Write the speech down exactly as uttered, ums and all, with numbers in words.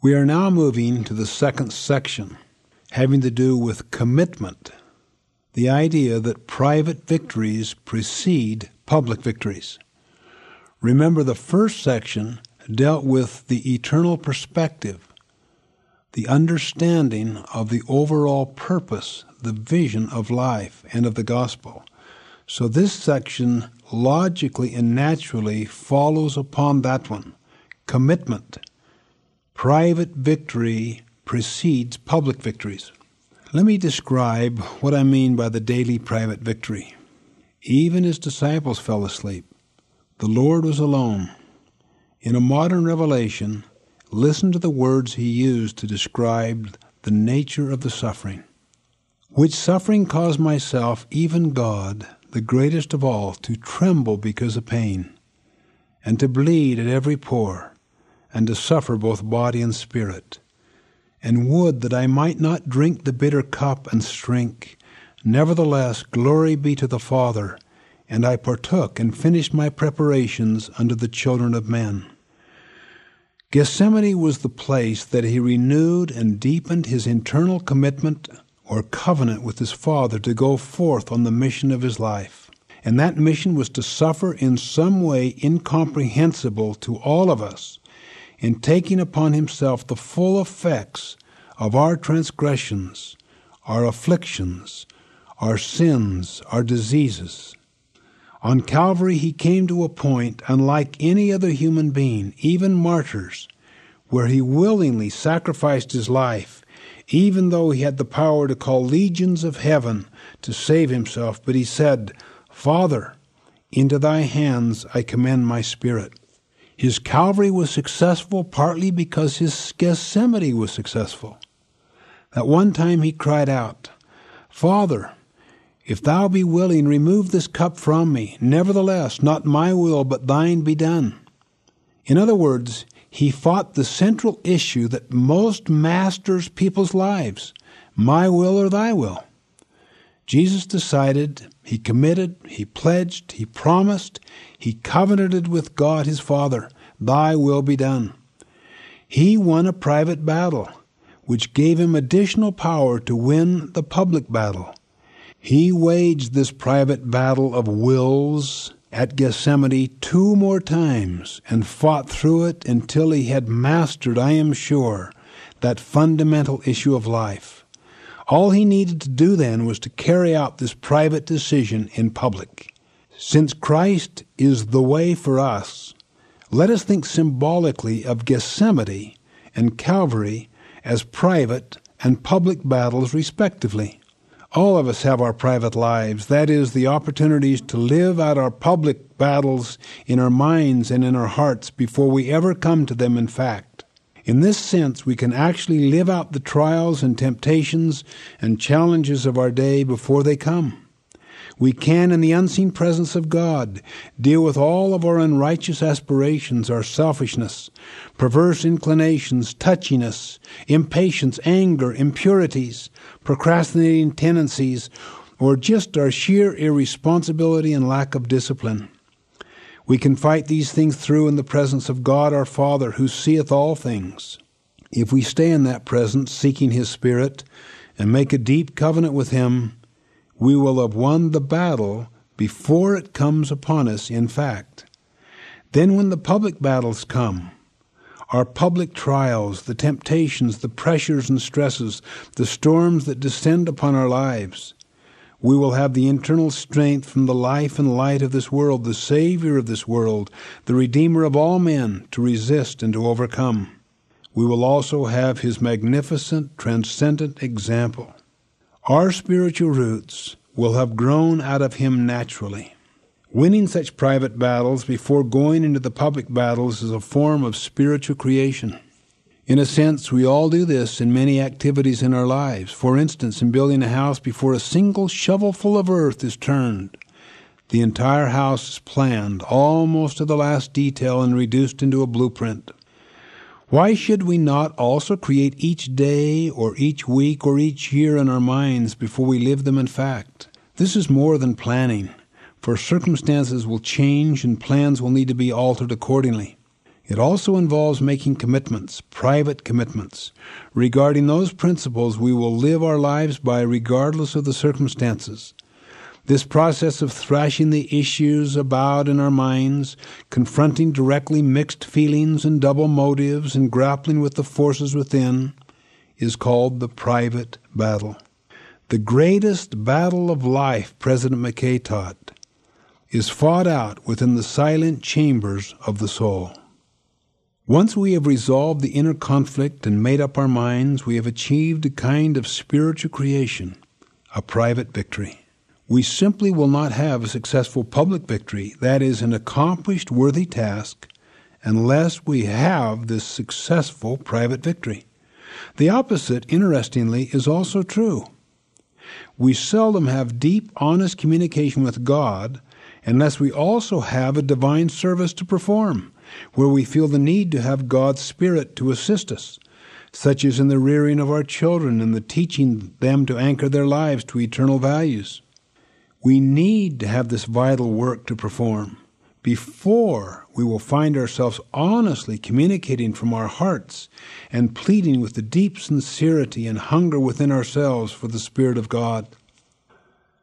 We are now moving to the second section, having to do with commitment, the idea that private victories precede public victories. Remember, the first section dealt with the eternal perspective, the understanding of the overall purpose, the vision of life and of the gospel. So this section logically and naturally follows upon that one. Commitment. Private victory precedes public victories. Let me describe what I mean by the daily private victory. Even his disciples fell asleep. The Lord was alone. In a modern revelation, listen to the words he used to describe the nature of the suffering. Which suffering caused myself, even God, the greatest of all, to tremble because of pain, and to bleed at every pore, and to suffer both body and spirit. And would that I might not drink the bitter cup and shrink. Nevertheless, glory be to the Father, and I partook and finished my preparations unto the children of men. Gethsemane was the place that he renewed and deepened his internal commitment or covenant with his Father to go forth on the mission of his life. And that mission was to suffer in some way incomprehensible to all of us, in taking upon himself the full effects of our transgressions, our afflictions, our sins, our diseases. On Calvary he came to a point unlike any other human being, even martyrs, where he willingly sacrificed his life, even though he had the power to call legions of heaven to save himself. But he said, Father, into thy hands I commend my spirit. His Calvary was successful partly because his Gethsemane was successful. At one time he cried out, Father, if thou be willing, remove this cup from me. Nevertheless, not my will, but thine be done. In other words, he fought the central issue that most masters people's lives, my will or thy will. Jesus decided, he committed, he pledged, he promised, he covenanted with God his Father, thy will be done. He won a private battle, which gave him additional power to win the public battle. He waged this private battle of wills at Gethsemane two more times and fought through it until he had mastered, I am sure, that fundamental issue of life. All he needed to do then was to carry out this private decision in public. Since Christ is the way for us, let us think symbolically of Gethsemane and Calvary as private and public battles respectively. All of us have our private lives, that is, the opportunities to live out our public battles in our minds and in our hearts before we ever come to them in fact. In this sense, we can actually live out the trials and temptations and challenges of our day before they come. We can, in the unseen presence of God, deal with all of our unrighteous aspirations, our selfishness, perverse inclinations, touchiness, impatience, anger, impurities, procrastinating tendencies, or just our sheer irresponsibility and lack of discipline. We can fight these things through in the presence of God our Father, who seeth all things. If we stay in that presence, seeking His Spirit, and make a deep covenant with Him, we will have won the battle before it comes upon us in fact. Then when the public battles come, our public trials, the temptations, the pressures and stresses, the storms that descend upon our lives, we will have the internal strength from the life and light of this world, the Savior of this world, the Redeemer of all men, to resist and to overcome. We will also have His magnificent, transcendent example. Our spiritual roots will have grown out of Him naturally. Winning such private battles before going into the public battles is a form of spiritual creation. In a sense, we all do this in many activities in our lives. For instance, in building a house before a single shovelful of earth is turned, the entire house is planned, almost to the last detail, and reduced into a blueprint. Why should we not also create each day or each week or each year in our minds before we live them in fact? This is more than planning, for circumstances will change and plans will need to be altered accordingly. It also involves making commitments, private commitments, regarding those principles we will live our lives by regardless of the circumstances. This process of thrashing the issues about in our minds, confronting directly mixed feelings and double motives, and grappling with the forces within, is called the private battle. The greatest battle of life, President McKay taught, is fought out within the silent chambers of the soul. Once we have resolved the inner conflict and made up our minds, we have achieved a kind of spiritual creation, a private victory. We simply will not have a successful public victory, that is, an accomplished worthy task, unless we have this successful private victory. The opposite, interestingly, is also true. We seldom have deep, honest communication with God unless we also have a divine service to perform, where we feel the need to have God's Spirit to assist us, such as in the rearing of our children and the teaching them to anchor their lives to eternal values. We need to have this vital work to perform before we will find ourselves honestly communicating from our hearts and pleading with the deep sincerity and hunger within ourselves for the Spirit of God.